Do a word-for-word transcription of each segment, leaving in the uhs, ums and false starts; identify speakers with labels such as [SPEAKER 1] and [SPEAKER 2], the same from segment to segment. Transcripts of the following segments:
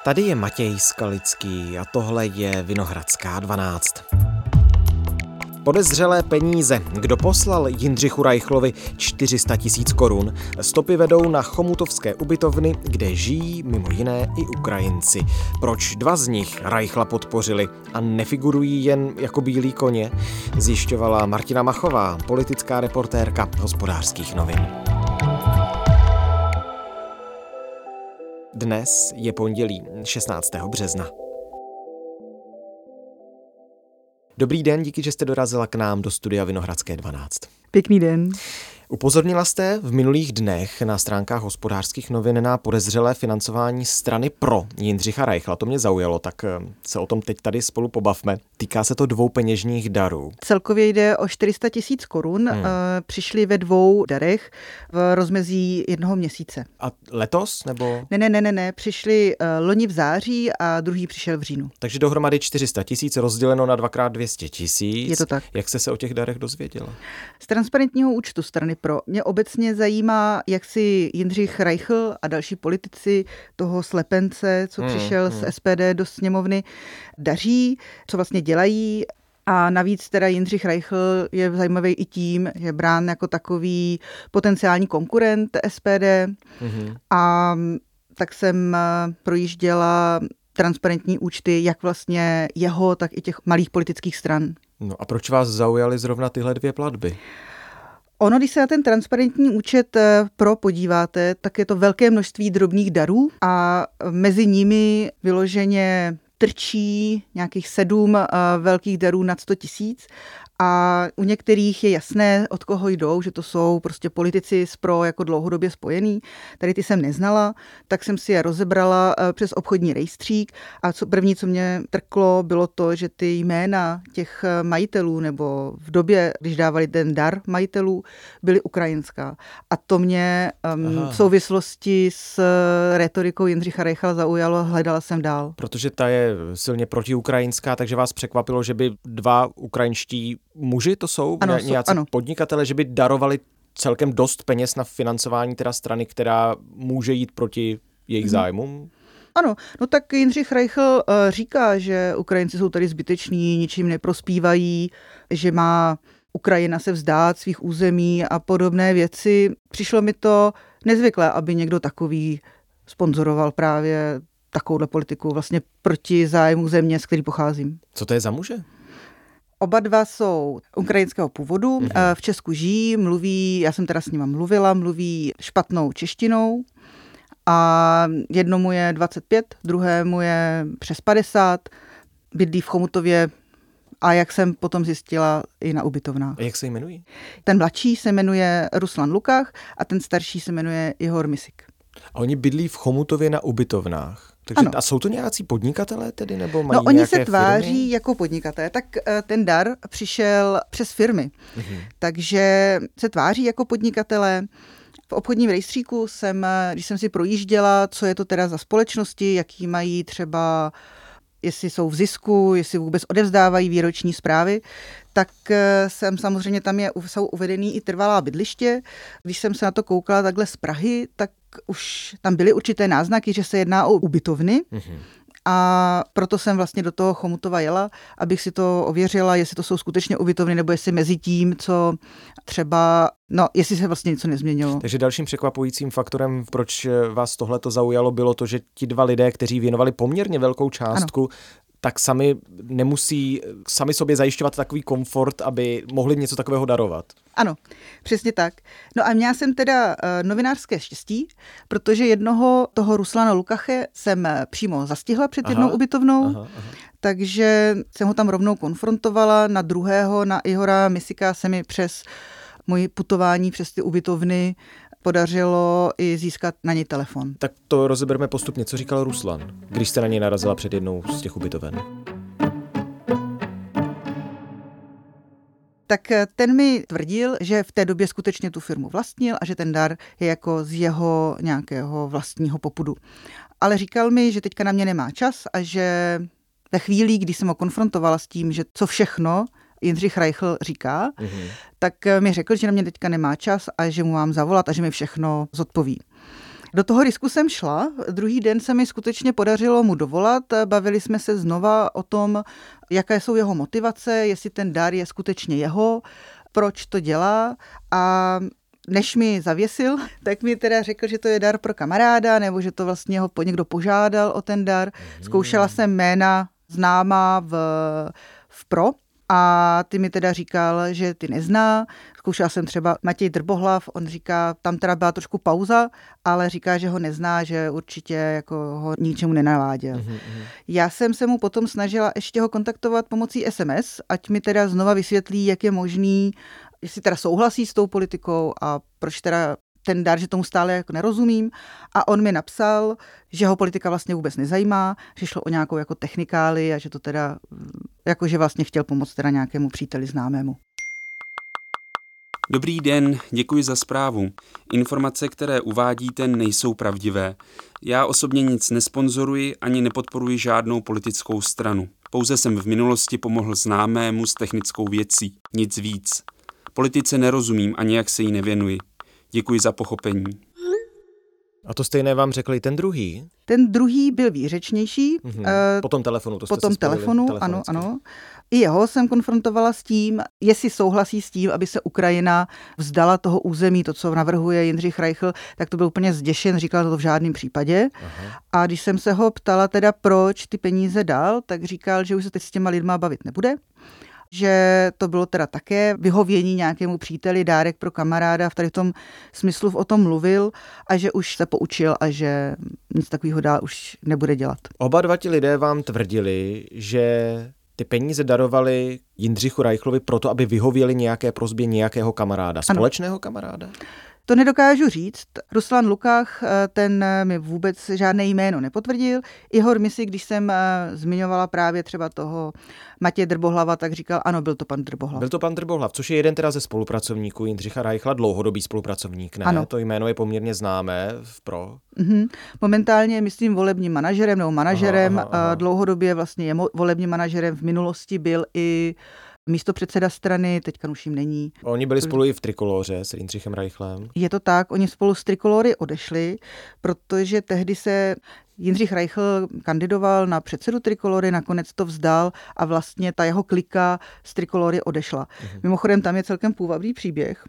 [SPEAKER 1] Tady je Matěj Skalický a tohle je Vinohradská dvanáct. Podezřelé peníze. Kdo poslal Jindřichu Reichlovi čtyři sta tisíc korun? Stopy vedou na chomutovské ubytovny, kde žijí mimo jiné i Ukrajinci. Proč dva z nich Reichla podpořili a nefigurují jen jako bílí koně? Zjišťovala Martina Machová, politická reportérka Hospodářských novin. Dnes je pondělí šestnáctého března. Dobrý den, díky, že jste dorazila k nám do studia Vinohradské dvanáct.
[SPEAKER 2] Pěkný den.
[SPEAKER 1] Upozornila jste v minulých dnech na stránkách Hospodářských novin na podezřelé financování strany Pro Jindřicha Reichla. To mě zaujalo, tak se o tom teď tady spolu pobavme. Týká se to dvou peněžních darů.
[SPEAKER 2] Celkově jde o čtyři sta tisíc korun. Hmm. Přišli ve dvou darech v rozmezí jednoho měsíce.
[SPEAKER 1] A letos? Nebo?
[SPEAKER 2] Ne, ne, ne, ne, ne. Přišli loni v září a druhý přišel v říjnu.
[SPEAKER 1] Takže dohromady čtyři sta tisíc rozděleno na dvakrát dvě stě tisíc.
[SPEAKER 2] Je to tak.
[SPEAKER 1] Jak jste se o těch darech dozvěděla?
[SPEAKER 2] Z transparentního účtu strany Pro. Mě obecně zajímá, jak si Jindřich Reichl a další politici toho slepence, co hmm, přišel hmm. z S P D do sněmovny, daří, co vlastně dělají. A navíc teda Jindřich Reichl je zajímavý i tím, že je brán jako takový potenciální konkurent S P D. Hmm. A tak jsem projížděla transparentní účty, jak vlastně jeho, tak i těch malých politických stran.
[SPEAKER 1] No a proč vás zaujaly zrovna tyhle dvě platby?
[SPEAKER 2] Ono, když se na ten transparentní účet Pro podíváte, tak je to velké množství drobných darů a mezi nimi vyloženě trčí nějakých sedm velkých darů nad sto tisíc. A u některých je jasné, od koho jdou, že to jsou prostě politici z Pro jako dlouhodobě spojený. Tady ty jsem neznala, tak jsem si je rozebrala přes obchodní rejstřík a co první, co mě trklo, bylo to, že ty jména těch majitelů nebo v době, když dávali ten dar majitelů, byly ukrajinská. A to mě um, v souvislosti s retorikou Jindřicha Reichla zaujalo a hledala jsem dál.
[SPEAKER 1] Protože ta je silně protiukrajinská, takže vás překvapilo, že by dva ukrajinští muži to jsou,
[SPEAKER 2] ano,
[SPEAKER 1] nějací
[SPEAKER 2] ano.
[SPEAKER 1] podnikatele, že by darovali celkem dost peněz na financování teda strany, která může jít proti jejich hmm. zájmům?
[SPEAKER 2] Ano, no tak Jindřich Reichl uh, říká, že Ukrajinci jsou tady zbyteční, ničím neprospívají, že má Ukrajina se vzdát svých území a podobné věci. Přišlo mi to nezvyklé, aby někdo takový sponzoroval právě takovouhle politiku vlastně proti zájmu země, z který pocházím.
[SPEAKER 1] Co to je za muže?
[SPEAKER 2] Oba dva jsou ukrajinského původu, mm-hmm. v Česku žijí, mluví, já jsem teda s nima mluvila, mluví špatnou češtinou a jednomu je dvacet pět, druhému je přes padesát, bydlí v Chomutově a jak jsem potom zjistila i na ubytovnách.
[SPEAKER 1] A jak se jmenují?
[SPEAKER 2] Ten mladší se jmenuje Ruslan Lukach a ten starší se jmenuje Ihor Misik.
[SPEAKER 1] A oni bydlí v Chomutově na ubytovnách. Takže, a jsou to nějací podnikatelé tedy, nebo mají
[SPEAKER 2] no, oni
[SPEAKER 1] nějaké
[SPEAKER 2] se tváří
[SPEAKER 1] firmy?
[SPEAKER 2] jako podnikatelé, tak ten dar přišel přes firmy. Mm-hmm. Takže se tváří jako podnikatelé. V obchodním rejstříku jsem, když jsem si projížděla, co je to teda za společnosti, jaký mají třeba, jestli jsou v zisku, jestli vůbec odevzdávají výroční zprávy, tak jsem samozřejmě, tam je, jsou uvedený i trvalá bydliště. Když jsem se na to koukala takhle z Prahy, tak už tam byly určité náznaky, že se jedná o ubytovny. Mm-hmm. A proto jsem vlastně do toho Chomutova jela, abych si to ověřila, jestli to jsou skutečně ubytovny, nebo jestli mezi tím, co třeba, no, jestli se vlastně něco nezměnilo.
[SPEAKER 1] Takže dalším překvapujícím faktorem, proč vás tohleto zaujalo, bylo to, že ti dva lidé, kteří věnovali poměrně velkou částku, ano. tak sami nemusí sami sobě zajišťovat takový komfort, aby mohli něco takového darovat.
[SPEAKER 2] Ano, přesně tak. No a měla jsem teda uh, novinářské štěstí, protože jednoho toho Ruslana Lukache jsem přímo zastihla před jednou aha, ubytovnou, aha, aha. takže jsem ho tam rovnou konfrontovala. Na druhého, na Ihora Misika, se mi přes moje putování přes ty ubytovny podařilo i získat na něj telefon.
[SPEAKER 1] Tak to rozebereme postupně. Co říkal Ruslan, když jste na něj narazila před jednou z těch ubytoven?
[SPEAKER 2] Tak ten mi tvrdil, že v té době skutečně tu firmu vlastnil a že ten dar je jako z jeho nějakého vlastního popudu. Ale říkal mi, že teďka na mě nemá čas a že ve chvíli, kdy jsem ho konfrontovala s tím, že co všechno Jindřich Reichl říká, mm-hmm. tak mi řekl, že na mě teďka nemá čas a že mu mám zavolat a že mi všechno zodpoví. Do toho risku jsem šla. Druhý den se mi skutečně podařilo mu dovolat. Bavili jsme se znova o tom, jaké jsou jeho motivace, jestli ten dar je skutečně jeho, proč to dělá. A než mi zavěsil, tak mi teda řekl, že to je dar pro kamaráda, nebo že to vlastně ho někdo požádal o ten dar. Zkoušela jsem jména známá v, v pro a ty mi teda říkal, že ty nezná. Zkoušela jsem třeba Matěj Drbohlav, on říká, tam teda byla trošku pauza, ale říká, že ho nezná, že určitě jako ho ničemu nenaváděl. Mm-hmm. Já jsem se mu potom snažila ještě ho kontaktovat pomocí es em es, ať mi teda znova vysvětlí, jak je možný, jestli teda souhlasí s tou politikou a proč teda ten dar, že tomu stále jako nerozumím. A on mi napsal, že ho politika vlastně vůbec nezajímá, že šlo o nějakou jako technikáli a že to teda, jakože vlastně chtěl pomoct teda nějakému příteli známému.
[SPEAKER 3] Dobrý den, děkuji za zprávu. Informace, které uvádíte, nejsou pravdivé. Já osobně nic nesponzoruji ani nepodporuji žádnou politickou stranu. Pouze jsem v minulosti pomohl známému s technickou věcí. Nic víc. Politice nerozumím a nějak se jí nevěnuji. Děkuji za pochopení.
[SPEAKER 1] A to stejné vám řekl i ten druhý?
[SPEAKER 2] Ten druhý byl výřečnější.
[SPEAKER 1] Mm-hmm. Po tom telefonu, to jste
[SPEAKER 2] Po tom
[SPEAKER 1] se spojili
[SPEAKER 2] telefonu, ano, ano. I jeho jsem konfrontovala s tím, jestli souhlasí s tím, aby se Ukrajina vzdala toho území, to, co navrhuje Jindřich Reichl, tak to byl úplně zděšen, říkal to v žádném případě. Aha. A když jsem se ho ptala teda, proč ty peníze dal, tak říkal, že už se teď s těma lidma bavit nebude. Že to bylo teda také vyhovění nějakému příteli, dárek pro kamaráda, v tady tom smyslu o tom mluvil a že už se poučil a že nic takového dál už nebude dělat.
[SPEAKER 1] Oba dva ti lidé vám tvrdili, že ty peníze darovali Jindřichu Reichlovi proto, aby vyhověli nějaké prosbě nějakého kamaráda, společného ano. kamaráda?
[SPEAKER 2] To nedokážu říct. Ruslan Lukach, ten mi vůbec žádné jméno nepotvrdil. Ihor Misi, když jsem zmiňovala právě třeba toho Matěje Drbohlava, tak říkal, ano, byl to pan Drbohlav.
[SPEAKER 1] Byl to pan Drbohlav, což je jeden teda ze spolupracovníků Jindřicha Reichla, dlouhodobý spolupracovník, ne?
[SPEAKER 2] Ano.
[SPEAKER 1] To jméno je poměrně známé v pro.
[SPEAKER 2] Mm-hmm. Momentálně je, myslím, volebním manažerem nebo manažerem. Aha, aha, aha. Dlouhodobě vlastně je volebním manažerem. V minulosti byl i místopředseda strany, teďka už jim není.
[SPEAKER 1] Oni byli spolu i v Trikoloře s Jindřichem Reichlem.
[SPEAKER 2] Je to tak, oni spolu z Trikolory odešli, protože tehdy se Jindřich Reichl kandidoval na předsedu Trikolory, nakonec to vzdal a vlastně ta jeho klika z Trikolory odešla. Mhm. Mimochodem tam je celkem půvabný příběh,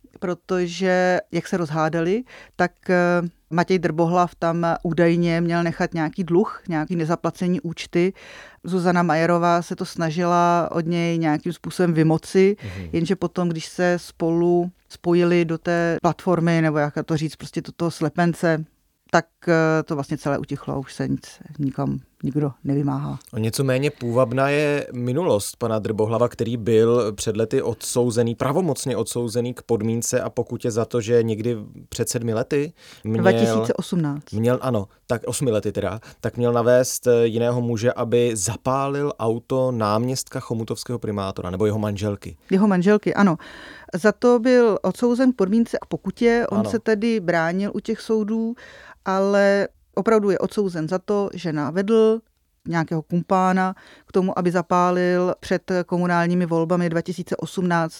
[SPEAKER 2] protože jak se rozhádali, tak Matěj Drbohlav tam údajně měl nechat nějaký dluh, nějaký nezaplacení účty. Zuzana Majerová se to snažila od něj nějakým způsobem vymoci, mhm. jenže potom, když se spolu spojili do té platformy, nebo jak to říct, prostě do toho slepence, tak to vlastně celé utichlo a už se nic nikam nikdo nevymáhá.
[SPEAKER 1] O něco méně půvabná je minulost pana Drbohlava, který byl před lety odsouzený, pravomocně odsouzený k podmínce a pokutě za to, že někdy před sedmi lety měl...
[SPEAKER 2] dva tisíce osmnáct.
[SPEAKER 1] Měl, ano, tak osmi lety teda, tak měl navést jiného muže, aby zapálil auto náměstka chomutovského primátora, nebo jeho manželky.
[SPEAKER 2] Jeho manželky, ano. Za to byl odsouzen k podmínce a pokutě, on ano. se tedy bránil u těch soudů, ale opravdu je odsouzen za to, že navedl nějakého kumpána k tomu, aby zapálil před komunálními volbami dva tisíce osmnáct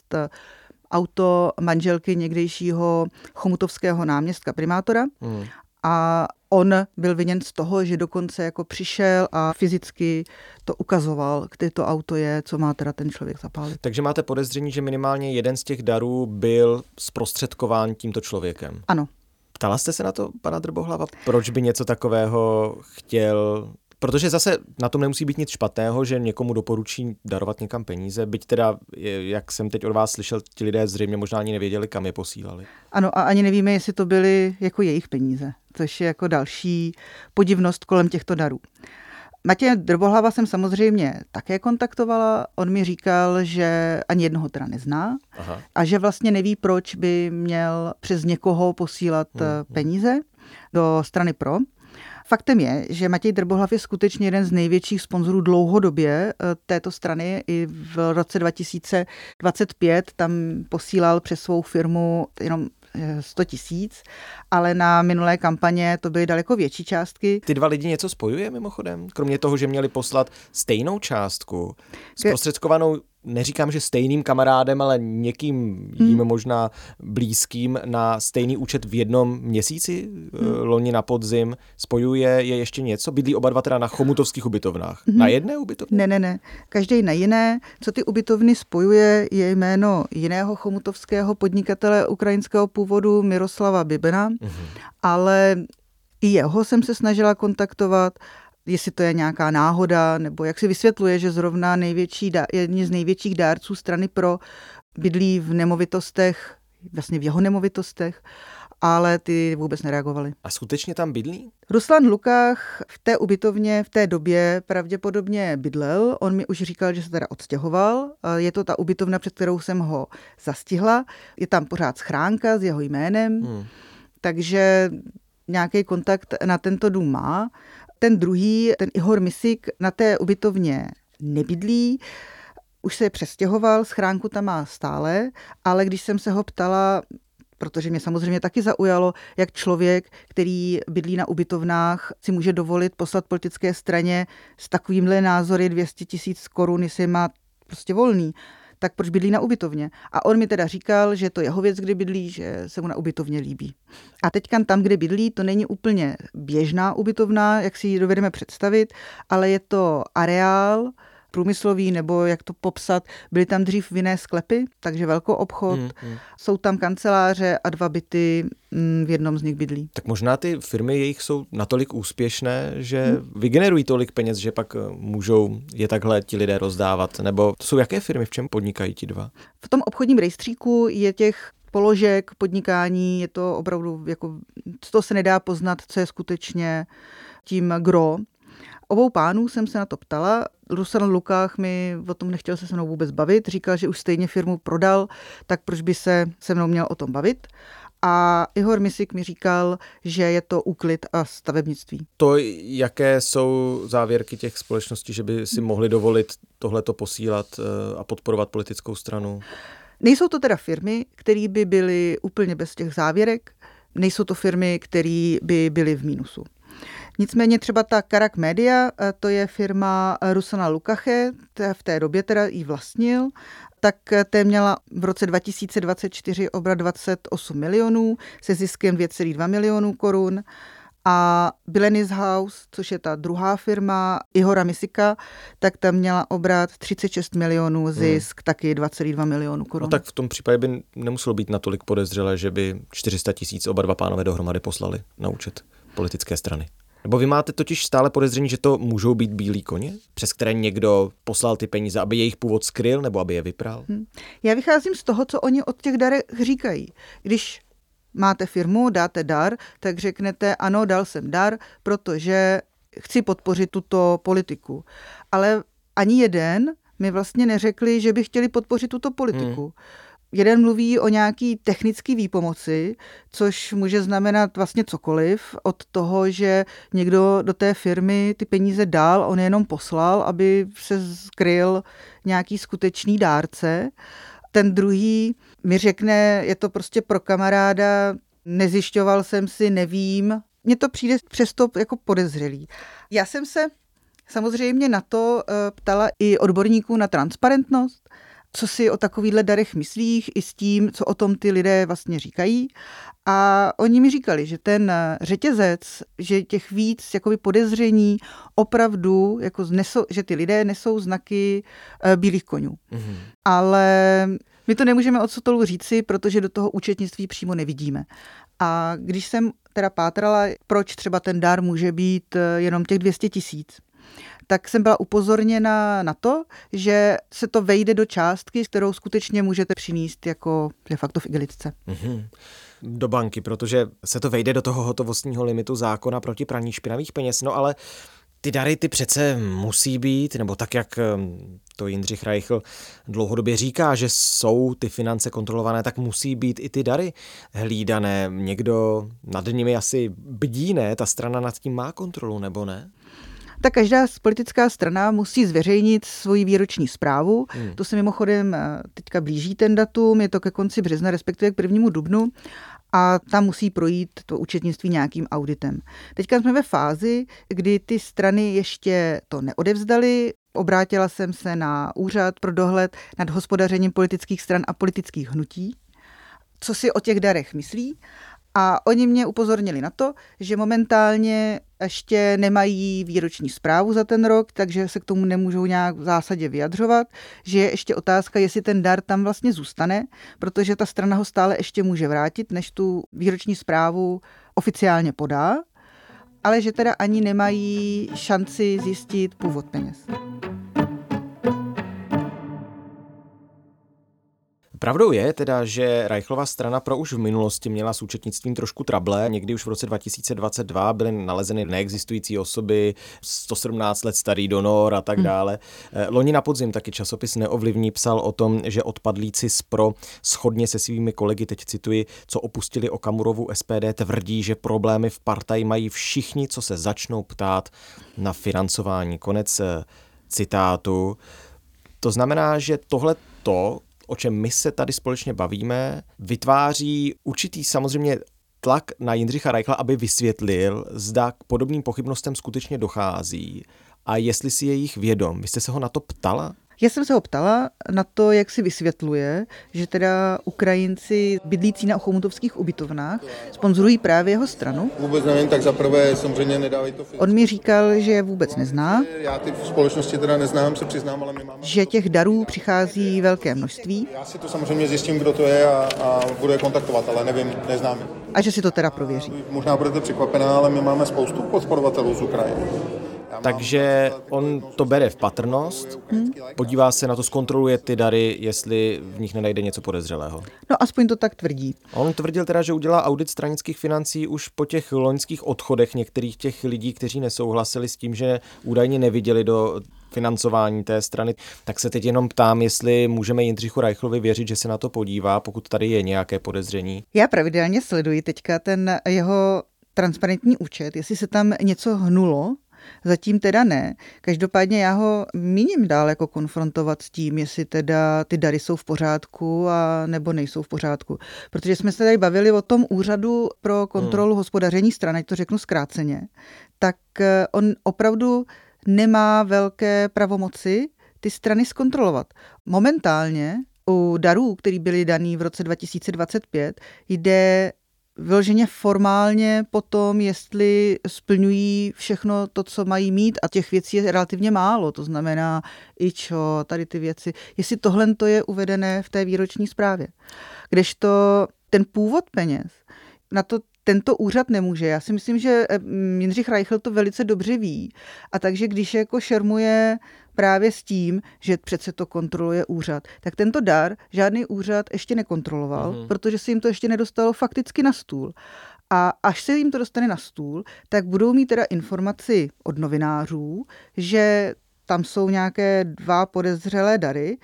[SPEAKER 2] auto manželky někdejšího chomutovského náměstka primátora. Hmm. A on byl viněn z toho, že dokonce jako přišel a fyzicky to ukazoval, kde to auto je, co má teda ten člověk zapálit.
[SPEAKER 1] Takže máte podezření, že minimálně jeden z těch darů byl zprostředkován tímto člověkem?
[SPEAKER 2] Ano.
[SPEAKER 1] Ptala jste se na to pana Drbohlava, proč by něco takového chtěl? Protože zase na tom nemusí být nic špatného, že někomu doporučí darovat někam peníze, byť teda, jak jsem teď od vás slyšel, ti lidé zřejmě možná ani nevěděli, kam je posílali.
[SPEAKER 2] Ano, a ani nevíme, jestli to byly jako jejich peníze, což je jako další podivnost kolem těchto darů. Matěje Drbohlava jsem samozřejmě také kontaktovala. On mi říkal, že ani jednoho teda nezná. Aha. A že vlastně neví, proč by měl přes někoho posílat hmm. peníze do strany Pro. Faktem je, že Matěj Drbohlav je skutečně jeden z největších sponzorů dlouhodobě této strany. I v roce dva tisíce dvacet pět tam posílal přes svou firmu jenom sto tisíc, ale na minulé kampaně to byly daleko větší částky.
[SPEAKER 1] Ty dva lidi něco spojuje mimochodem? Kromě toho, že měli poslat stejnou částku, zprostředkovanou neříkám, že stejným kamarádem, ale někým jim
[SPEAKER 2] hmm.
[SPEAKER 1] možná blízkým na stejný účet v jednom měsíci,
[SPEAKER 2] hmm.
[SPEAKER 1] loni na podzim, spojuje je ještě něco? Bydlí oba dva teda na chomutovských ubytovnách.
[SPEAKER 2] Hmm.
[SPEAKER 1] Na jedné ubytovně?
[SPEAKER 2] Ne, ne, ne. Každý na jiné. Co ty ubytovny spojuje, je jméno jiného chomutovského podnikatele ukrajinského původu Miroslava Bibena, hmm. ale i jeho jsem se snažila kontaktovat, jestli to je nějaká náhoda, nebo jak si vysvětluje, že zrovna největší, jedni z největších dárců strany Pro bydlí v nemovitostech, vlastně v jeho nemovitostech, ale ty vůbec nereagovali.
[SPEAKER 1] A skutečně tam bydlí?
[SPEAKER 2] Ruslan Lukach v té ubytovně v té době pravděpodobně bydlel. On mi už říkal, že se teda odstěhoval. Je to ta ubytovna, před kterou jsem ho zastihla. Je tam pořád schránka s jeho jménem, hmm. takže nějaký kontakt na tento dům má. Ten druhý, ten Ihor Misik, na té ubytovně nebydlí, už se přestěhoval, schránku tam má stále, ale když jsem se ho ptala, protože mě samozřejmě taky zaujalo, jak člověk, který bydlí na ubytovnách, si může dovolit poslat politické straně s takovýmhle názory dvě stě tisíc korun, jestli má prostě volný, tak proč bydlí na ubytovně? A on mi teda říkal, že to jeho věc, kde bydlí, že se mu na ubytovně líbí. A teďka tam, kde bydlí, to není úplně běžná ubytovna, jak si ji dovedeme představit, ale je to areál průmyslový, nebo jak to popsat, byly tam dřív vinné sklepy, takže velkou obchod, hmm, hmm. jsou tam kanceláře a dva byty, v jednom z nich bydlí.
[SPEAKER 1] Tak možná ty firmy jejich jsou natolik úspěšné, že hmm. vygenerují tolik peněz, že pak můžou je takhle ti lidé rozdávat, nebo to jsou jaké firmy, v čem podnikají ti dva?
[SPEAKER 2] V tom obchodním rejstříku je těch položek podnikání, je to opravdu, jako, to se nedá poznat, co je skutečně tím gro. Obou pánů jsem se na to ptala. Ruslan Lukach mi o tom nechtěl se se mnou vůbec bavit. Říkal, že už stejně firmu prodal, tak proč by se se mnou měl o tom bavit. A Ihor Misik mi říkal, že je to úklid a stavebnictví.
[SPEAKER 1] To, jaké jsou závěrky těch společností, že by si mohli dovolit tohleto posílat a podporovat politickou stranu?
[SPEAKER 2] Nejsou to teda firmy, které by byly úplně bez těch závěrek. Nejsou to firmy, které by byly v mínusu. Nicméně třeba ta Karak Media, to je firma Ruslana Lukache, v té době teda ji vlastnil, tak té měla v roce dva tisíce dvacet čtyři obrat dvacet osm milionů se ziskem dvě celá dva milionů korun. A Bilenis House, což je ta druhá firma Ihora Misika, tak tam měla obrat třicet šest milionů, zisk hmm. taky dva celá dva milionů korun.
[SPEAKER 1] No tak v tom případě by nemuselo být natolik podezřelé, že by čtyři sta tisíc oba dva pánové dohromady poslali na účet politické strany. Nebo vy máte totiž stále podezření, že to můžou být bílí koně, přes které někdo poslal ty peníze, aby jejich původ skryl nebo aby je vypral? Hmm.
[SPEAKER 2] Já vycházím z toho, co oni od těch darech říkají. Když máte firmu, dáte dar, tak řeknete, ano, dal jsem dar, protože chci podpořit tuto politiku. Ale ani jeden mi vlastně neřekli, že by chtěli podpořit tuto politiku. Hmm. Jeden mluví o nějaký technický výpomoci, což může znamenat vlastně cokoliv, od toho, že někdo do té firmy ty peníze dal, on je jenom poslal, aby se skryl nějaký skutečný dárce. Ten druhý mi řekne, je to prostě pro kamaráda, nezjišťoval jsem si, nevím. Mně to přijde přesto jako podezřelý. Já jsem se samozřejmě na to ptala i odborníků na transparentnost, co si o takovýchhle darech myslích, i s tím, co o tom ty lidé vlastně říkají. A oni mi říkali, že ten řetězec, že těch víc jakoby podezření opravdu, jako nesou, že ty lidé nesou znaky bílých konňů. Mm-hmm. Ale my to nemůžeme od stolu říci, protože do toho účetnictví přímo nevidíme. A když jsem teda pátrala, proč třeba ten dar může být jenom těch dvě stě tisíc, tak jsem byla upozorněna na to, že se to vejde do částky, kterou skutečně můžete přinést jako de facto v igelitce. Mm-hmm.
[SPEAKER 1] Do banky, protože se to vejde do toho hotovostního limitu zákona proti praní špinavých peněz. No ale ty dary ty přece musí být, nebo tak, jak to Jindřich Reichl dlouhodobě říká, že jsou ty finance kontrolované, tak musí být i ty dary hlídané. Někdo nad nimi asi bdí, ne? Ta strana nad tím má kontrolu, nebo ne?
[SPEAKER 2] Tak každá politická strana musí zveřejnit svoji výroční zprávu. Hmm. To se mimochodem teďka blíží ten datum, je to ke konci března, respektive k prvnímu dubnu. A tam musí projít to účetnictví nějakým auditem. Teďka jsme ve fázi, kdy ty strany ještě to neodevzdaly. Obrátila jsem se na úřad pro dohled nad hospodařením politických stran a politických hnutí, co si o těch darech myslí. A oni mě upozornili na to, že momentálně ještě nemají výroční zprávu za ten rok, takže se k tomu nemůžou nějak v zásadě vyjadřovat, že je ještě otázka, jestli ten dar tam vlastně zůstane, protože ta strana ho stále ještě může vrátit, než tu výroční zprávu oficiálně podá, ale že teda ani nemají šanci zjistit původ peněz.
[SPEAKER 1] Pravdou je teda, že Reichlova strana pro už v minulosti měla s účetnictvím trošku trable. Někdy už v roce dva tisíce dvacet dva byly nalezeny neexistující osoby, sto sedmnáct let starý donor a tak dále. Loni na podzim taky časopis Neovlivní psal o tom, že odpadlíci z Pro shodně se svými kolegy, teď cituji, co opustili Okamurovu S P D, tvrdí, že problémy v partaji mají všichni, co se začnou ptát na financování. Konec citátu. To znamená, že tohle to, o čem my se tady společně bavíme, vytváří určitý samozřejmě tlak na Jindřicha Reichla, aby vysvětlil, zda k podobným pochybnostem skutečně dochází a jestli si je jich vědom. Vy jste se ho na to ptala?
[SPEAKER 2] Já jsem se ho ptala na to, jak si vysvětluje, že teda Ukrajinci bydlící na chomutovských ubytovnách sponzorují právě jeho stranu.
[SPEAKER 4] Vůbec nevím, tak zaprvé samozřejmě nedávají to finance.
[SPEAKER 2] On mi říkal, že je vůbec nezná.
[SPEAKER 4] Já ty společnosti teda neznám, se přiznám, ale my máme...
[SPEAKER 2] Že těch darů přichází velké množství.
[SPEAKER 4] Já si to samozřejmě zjistím, kdo to je a, a budu je kontaktovat, ale nevím, neznám je.
[SPEAKER 2] A že si to teda prověří.
[SPEAKER 4] Možná budete překvapená, ale my máme spoustu podporovatelů z Ukrajiny.
[SPEAKER 1] Takže on to bere v patrnost, hmm. podívá se na to, zkontroluje ty dary, jestli v nich nenajde něco podezřelého.
[SPEAKER 2] No aspoň to tak tvrdí.
[SPEAKER 1] On tvrdil teda, že udělá audit stranických financí už po těch loňských odchodech některých těch lidí, kteří nesouhlasili s tím, že údajně neviděli do financování té strany. Tak se teď jenom ptám, jestli můžeme Jindřichu Reichlovi věřit, že se na to podívá, pokud tady je nějaké podezření.
[SPEAKER 2] Já pravidelně sleduji teďka ten jeho transparentní účet, jestli se tam něco hnulo. Zatím teda ne. Každopádně já ho míním dál jako konfrontovat s tím, jestli teda ty dary jsou v pořádku a nebo nejsou v pořádku. Protože jsme se tady bavili o tom úřadu pro kontrolu hmm. hospodaření strany, to řeknu zkráceně, tak on opravdu nemá velké pravomoci ty strany zkontrolovat. Momentálně u darů, který byly daný v roce dva tisíce dvacet pět, jde vyloženě formálně potom, jestli splňují všechno to, co mají mít, a těch věcí je relativně málo, to znamená ičo, tady ty věci, jestli tohle to je uvedené v té výroční zprávě. Kdežto ten původ peněz, na to tento úřad nemůže. Já si myslím, že Jindřich Reichl to velice dobře ví, a takže když jako šermuje právě s tím, že přece to kontroluje úřad, tak tento dar žádný úřad ještě nekontroloval, mm-hmm. protože se jim to ještě nedostalo fakticky na stůl. A až se jim to dostane na stůl, tak budou mít teda informaci od novinářů, že tam jsou nějaké dva podezřelé dary,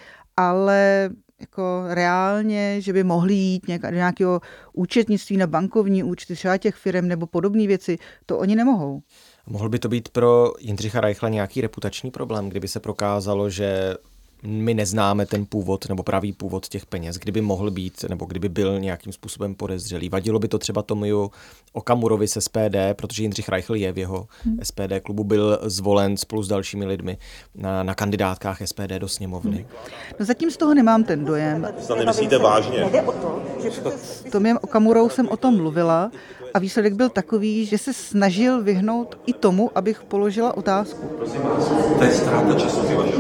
[SPEAKER 2] ale jako reálně, že by mohli jít nějak, do nějakého účetnictví na bankovní účty třeba těch firem nebo podobné věci, to oni nemohou.
[SPEAKER 1] Mohl by to být pro Jindřicha Reichla nějaký reputační problém, kdyby se prokázalo, že my neznáme ten původ nebo pravý původ těch peněz, kdyby mohl být nebo kdyby byl nějakým způsobem podezřelý. Vadilo by to třeba Tomiu Okamurovi z S P D, protože Jindřich Reichl je v jeho hmm. S P D klubu, byl zvolen spolu s dalšími lidmi na, na kandidátkách S P D do sněmovny. Hmm.
[SPEAKER 2] No zatím z toho nemám ten dojem.
[SPEAKER 5] To nemyslíte vážně?
[SPEAKER 2] S Tomiem Okamurou jsem o tom mluvila a výsledek byl takový, že se snažil vyhnout i tomu, abych položila otázku.
[SPEAKER 5] Prosím vás, to je ztráta času.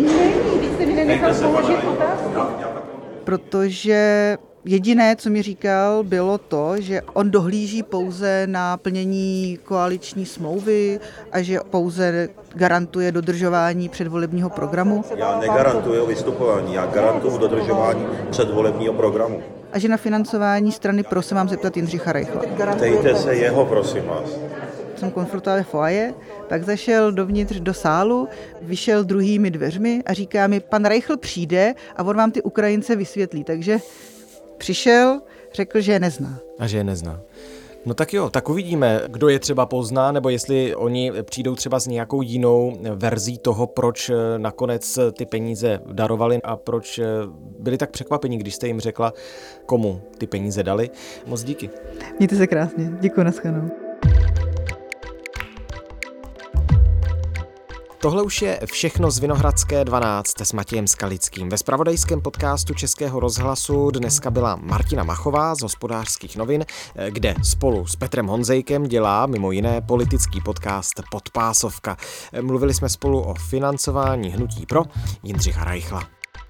[SPEAKER 2] Protože jediné, co mi říkal, bylo to, že on dohlíží pouze na plnění koaliční smlouvy a že pouze garantuje dodržování předvolebního programu.
[SPEAKER 5] Já negarantuji vystupování, já garantuji dodržování předvolebního programu.
[SPEAKER 2] A že na financování strany Pro se mám zeptat Jindřicha Reichla.
[SPEAKER 5] Ptejte se jeho, prosím vás.
[SPEAKER 2] Jsem konfrontoval ve foaje, pak zašel dovnitř do sálu, vyšel druhými dveřmi a říká mi, pan Reichl přijde a on vám ty Ukrajince vysvětlí. Takže přišel, řekl, že je nezná.
[SPEAKER 1] A že je nezná. No tak jo, tak uvidíme, kdo je třeba pozná, nebo jestli oni přijdou třeba s nějakou jinou verzí toho, proč nakonec ty peníze darovali a proč byli tak překvapení, když jste jim řekla, komu ty peníze dali. Moc díky.
[SPEAKER 2] Mějte se krásně. Děkuji, naschledanou.
[SPEAKER 1] Tohle už je všechno z Vinohradské dvanáct s Matějem Skalickým. Ve zpravodajském podcastu Českého rozhlasu dneska byla Martina Machová z Hospodářských novin, kde spolu s Petrem Honzejkem dělá mimo jiné politický podcast Podpásovka. Mluvili jsme spolu o financování hnutí Pro Jindřicha Reichla.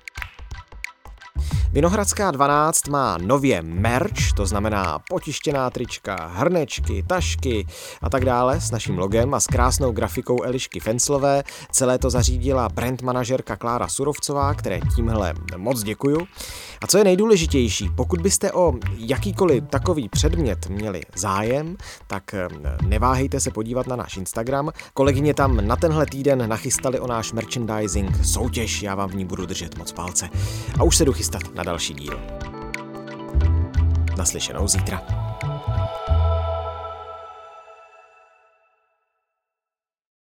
[SPEAKER 1] Vinohradská dvanáct má nově merch, to znamená potištěná trička, hrnečky, tašky a tak dále s naším logem a s krásnou grafikou Elišky Fenclové. Celé to zařídila brand manažerka Klára Surovcová, které tímhle moc děkuju. A co je nejdůležitější, pokud byste o jakýkoliv takový předmět měli zájem, tak neváhejte se podívat na náš Instagram. Kolegyně tam na tenhle týden nachystali o náš merchandising soutěž, já vám v ní budu držet moc palce. A už se jdu chystat na další díl. Naslyšenou zítra.